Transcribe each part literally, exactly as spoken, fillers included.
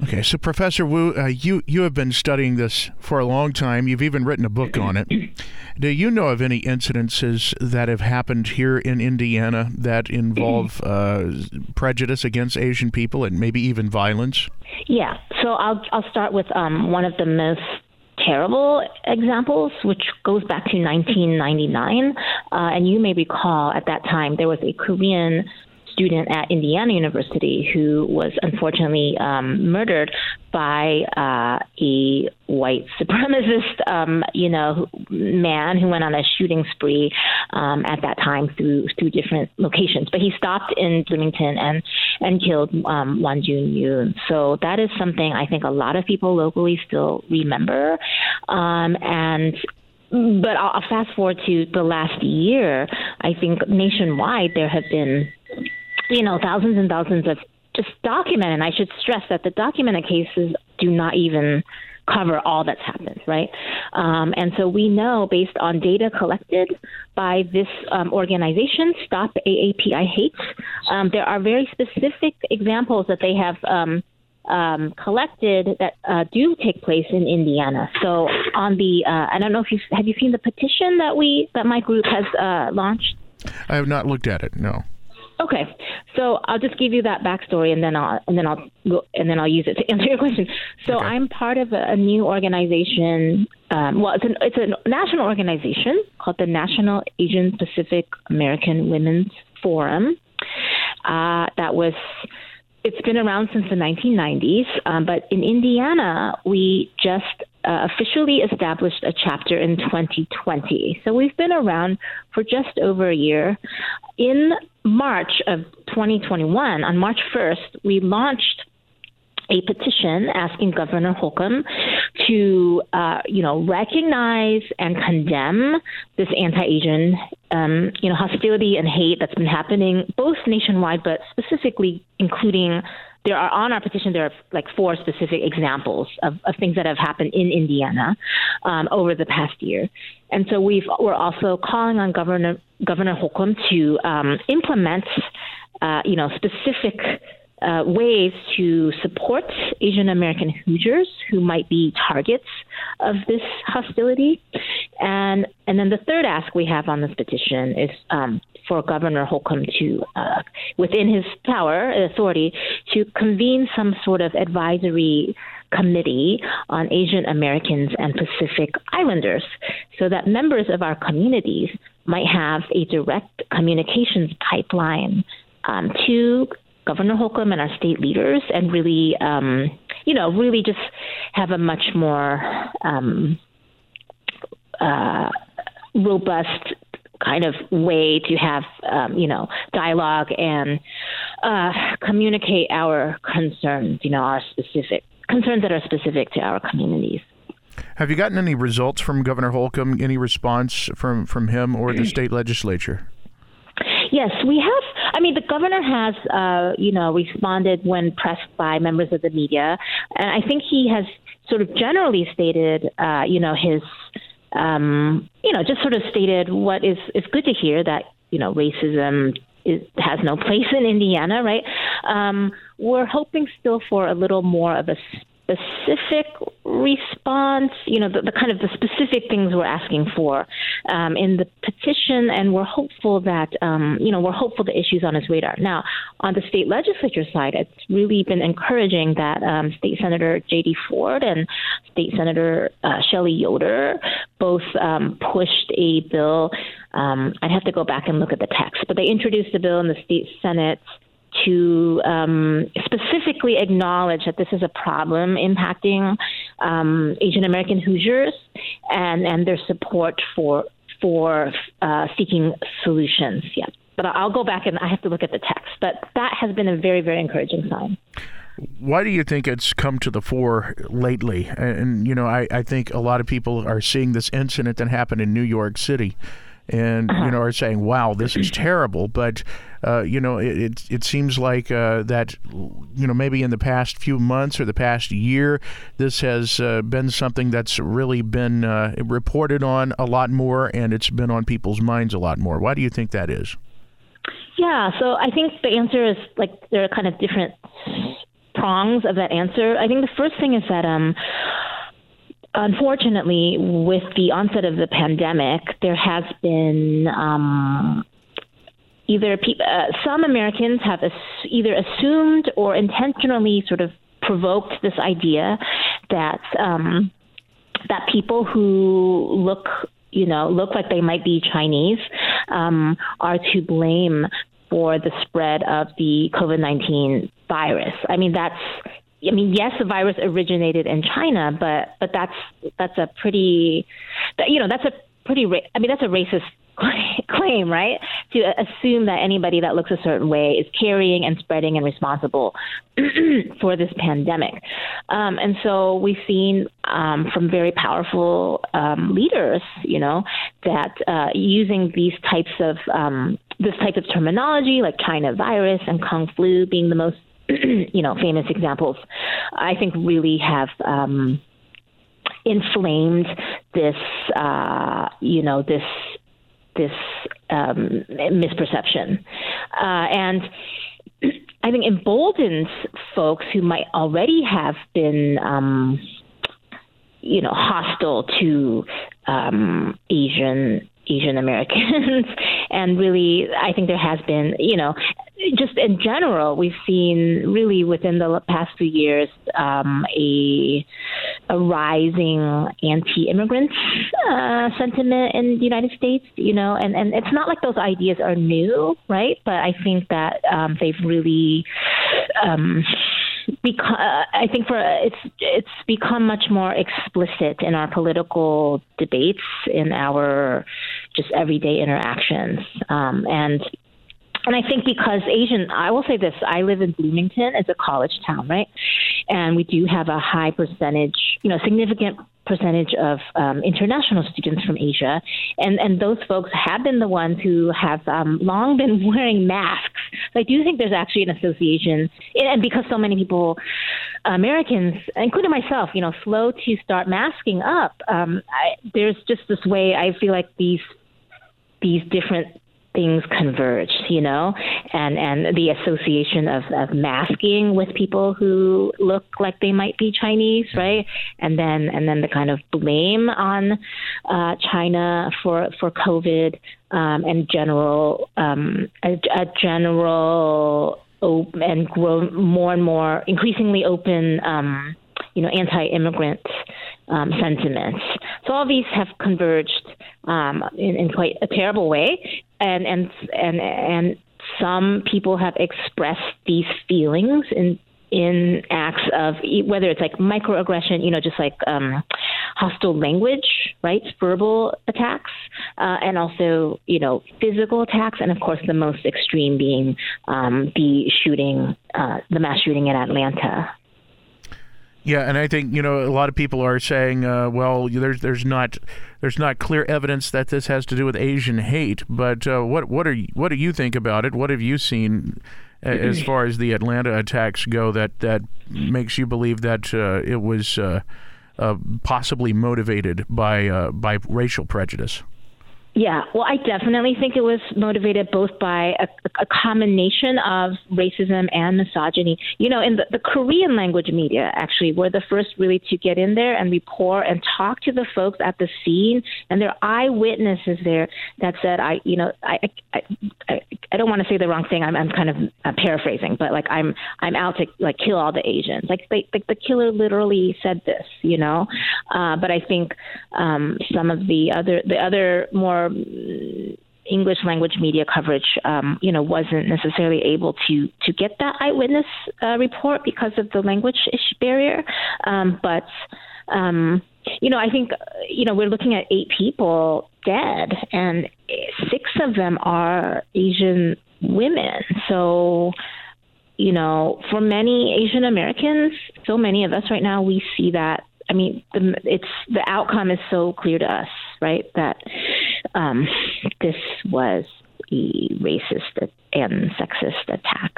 Okay, so Professor Wu, uh, you you have been studying this for a long time. You've even written a book on it. Do you know of any incidences that have happened here in Indiana that involve uh, prejudice against Asian people and maybe even violence? Yeah, so I'll I'll start with um, one of the most terrible examples, which goes back to nineteen ninety-nine. Uh, and you may recall at that time there was a Korean student at Indiana University who was unfortunately um, murdered by uh, a white supremacist, um, you know, man who went on a shooting spree um, at that time through through different locations. But he stopped in Bloomington and and killed um, Won Jun Yoon. So that is something I think a lot of people locally still remember. Um, and but I'll, I'll fast forward to the last year. I think nationwide there have been, you know, thousands and thousands of just documented, and I should stress that the documented cases do not even cover all that's happened, right? Um, and so we know, based on data collected by this um, organization, Stop A A P I Hate, um, there are very specific examples that they have um, um, collected that uh, do take place in Indiana. So on the, uh, I don't know if you have you seen the petition that we that my group has uh, launched? I have not looked at it, no. Okay, so I'll just give you that backstory, and then I'll and then I'll go, and then I'll use it to answer your question. So okay. I'm part of a, a new organization. Um, well, it's an it's a national organization called the National Asian Pacific American Women's Forum. Uh, that was it's been around since the nineteen nineties, um, but in Indiana we just Uh, officially established a chapter in twenty twenty. So we've been around for just over a year. In March of twenty twenty-one, on March first, we launched a petition asking Governor Holcomb to, uh, you know, recognize and condemn this anti-Asian, um, you know, hostility and hate that's been happening both nationwide, but specifically including There are on our petition, there are like four specific examples of, of things that have happened in Indiana um, over the past year. And so we've, we're also calling on Governor Governor Holcomb to um, implement, uh, you know, specific uh, ways to support Asian American Hoosiers who might be targets of this hostility. And and then the third ask we have on this petition is um, for Governor Holcomb to, uh, within his power, authority, to convene some sort of advisory committee on Asian Americans and Pacific Islanders so that members of our communities might have a direct communications pipeline um, to Governor Holcomb and our state leaders and really, um, you know, really just have a much more um, uh, robust kind of way to have, um, you know, dialogue and uh, communicate our concerns, you know, our specific concerns that are specific to our communities. Have you gotten any results from Governor Holcomb, any response from, from him or the state legislature? Yes, we have. I mean, the governor has, uh, you know, responded when pressed by members of the media. And I think he has sort of generally stated, uh, you know, his Um, you know, just sort of stated what is, is good to hear, that, you know, racism is, has no place in Indiana, right? Um, we're hoping still for a little more of a specific response, you know, the, the kind of the specific things we're asking for um, in the petition, and we're hopeful that, um, you know, we're hopeful the issue's on his radar. Now, on the state legislature side, it's really been encouraging that um, State Senator J D Ford and State Senator uh, Shelley Yoder both um, pushed a bill. Um, I'd have to go back and look at the text, but they introduced a bill in the state Senate to um, specifically acknowledge that this is a problem impacting um, Asian American Hoosiers and, and their support for for uh, seeking solutions. Yeah, but I'll go back and I have to look at the text. But that has been a very, very encouraging sign. Why do you think it's come to the fore lately? And, you know, I, I think a lot of people are seeing this incident that happened in New York City and, uh-huh. you know, are saying, wow, this is terrible. But, uh, you know, it, it it seems like uh, that, you know, maybe in the past few months or the past year, this has uh, been something that's really been uh, reported on a lot more, and it's been on people's minds a lot more. Why do you think that is? Yeah, so I think the answer is, like, there are kind of different prongs of that answer. I think the first thing is that um, unfortunately, with the onset of the pandemic, there has been um, either pe- uh, some Americans have ass- either assumed or intentionally sort of provoked this idea that um, that people who look, you know, look like they might be Chinese um, are to blame for the spread of the COVID nineteen virus. I mean, that's. I mean, yes, the virus originated in China, but but that's that's a pretty, you know, that's a pretty. Ra- I mean, that's a racist claim, right? To assume that anybody that looks a certain way is carrying and spreading and responsible for this pandemic. Um, and so we've seen um, from very powerful um, leaders, you know, that uh, using these types of um, this type of terminology, like China virus and Kung flu, being the most you know, famous examples, I think really have um, inflamed this, uh, you know, this this um, misperception, uh, and I think emboldens folks who might already have been, um, you know, hostile to um, Asian Asian Americans, and really, I think there has been, you know. Just in general, we've seen really within the past few years um, a a rising anti-immigrant uh, sentiment in the United States. You know, and, and it's not like those ideas are new, right? But I think that um, they've really um, become. I think for it's it's become much more explicit in our political debates, in our just everyday interactions, um, and. And I think because Asian, I will say this, I live in Bloomington. It's a college town, right? And we do have a high percentage, you know, significant percentage of um, international students from Asia. And, and those folks have been the ones who have um, long been wearing masks. So I do think there's actually an association. And because so many people, Americans, including myself, you know, slow to start masking up, um, I, there's just this way I feel like these these different things converge, you know, and, and the association of, of masking with people who look like they might be Chinese, right? And then and then the kind of blame on uh, China for for COVID um, and general um, a, a general op- and grow more and more increasingly open, um, you know, anti-immigrant um, sentiments. So all these have converged um, in, in quite a terrible way. And and and and some people have expressed these feelings in in acts of whether it's like microaggression, you know, just like um, hostile language, right, verbal attacks, uh, and also you know physical attacks, and of course the most extreme being um, the shooting, uh, the mass shooting in Atlanta. Yeah, and I think you know a lot of people are saying, uh, well, there's there's not there's not clear evidence that this has to do with Asian hate. But uh, what what are you, what do you think about it? What have you seen as far as the Atlanta attacks go that that makes you believe that uh, it was uh, uh, possibly motivated by uh, by racial prejudice? Yeah, well, I definitely think it was motivated both by a, a combination of racism and misogyny. You know, in the, the Korean language media, actually, were the first really to get in there and report and talk to the folks at the scene. And there are eyewitnesses there that said, I, you know, I, I, I, I don't want to say the wrong thing. I'm, I'm kind of uh, paraphrasing, but like I'm, I'm out to like kill all the Asians. Like, they, like the killer literally said this, you know. Uh, but I think um, some of the other, the other more English language media coverage, um, you know, wasn't necessarily able to to get that eyewitness uh, report because of the language barrier. Um, but, um, you know, I think, you know, we're looking at eight people dead, and six of them are Asian women. So, you know, for many Asian Americans, so many of us right now, we see that. I mean, the, it's the outcome is so clear to us, right? That um, this was a racist and sexist attack.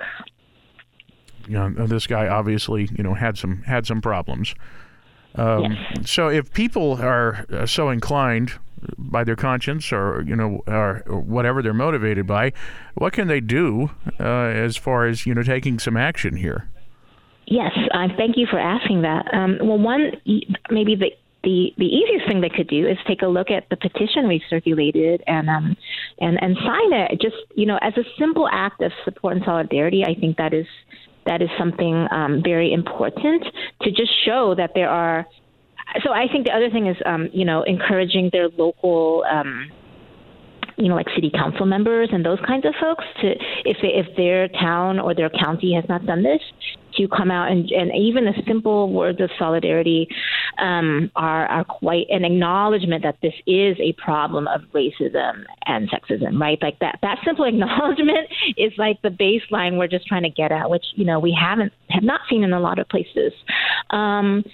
Yeah, this guy obviously, you know, had some had some problems. Um, yes. So, if people are uh, so inclined by their conscience, or you know, or, or whatever they're motivated by, what can they do uh, as far as you know taking some action here? Yes, uh, thank you for asking that. Um, well, one, maybe the The, the easiest thing they could do is take a look at the petition we've circulated and um, and and sign it. Just, you know, as a simple act of support and solidarity. I think that is that is something um, very important to just show that there are. So I think the other thing is, um, you know, encouraging their local, um, you know, like city council members and those kinds of folks to, if they, if their town or their county has not done this, to come out and, and even the simple words of solidarity um, are, are quite an acknowledgement that this is a problem of racism and sexism, right? Like that, that simple acknowledgement is like the baseline we're just trying to get at, which, you know, we haven't, have not seen in a lot of places. Um,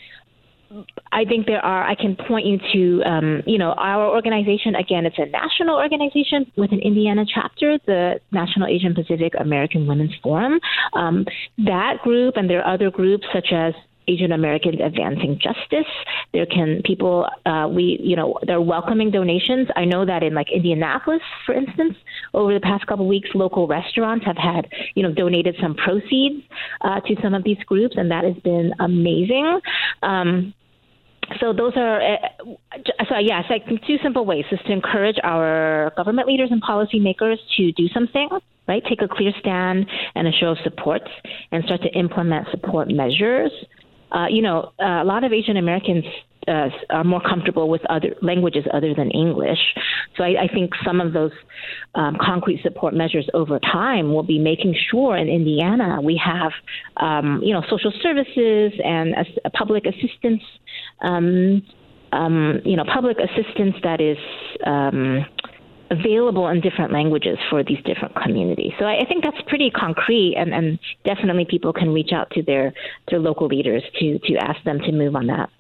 I think there are, I can point you to, um, you know, our organization, again, it's a national organization with an Indiana chapter, the National Asian Pacific American Women's Forum. Um, that group, and there are other groups such as Asian Americans Advancing Justice. There can people, uh, we, you know, they're welcoming donations. I know that in like Indianapolis, for instance, over the past couple of weeks, local restaurants have had, you know, donated some proceeds uh, to some of these groups, and that has been amazing. Um, So those are, uh, so yes, I think two simple ways is to encourage our government leaders and policymakers to do something, right? Take a clear stand and a show of support and start to implement support measures. Uh, you know, uh, a lot of Asian Americans uh, are more comfortable with other languages other than English. So I, I think some of those um, concrete support measures over time will be making sure in Indiana we have, um, you know, social services and a, a public assistance, um, um, you know, public assistance that is um, available in different languages for these different communities. So I, I think that's pretty concrete, and, and definitely people can reach out to their, their local leaders to, to ask them to move on that.